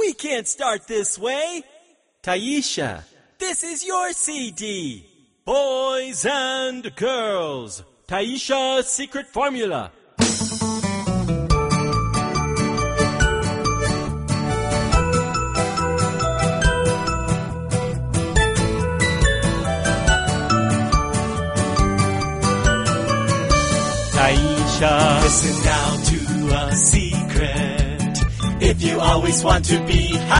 We can't start this way. Taisha. This is your CD. Boys and girls. Taisha's secret formula. Taisha. Listen now to a secret. If you always want to be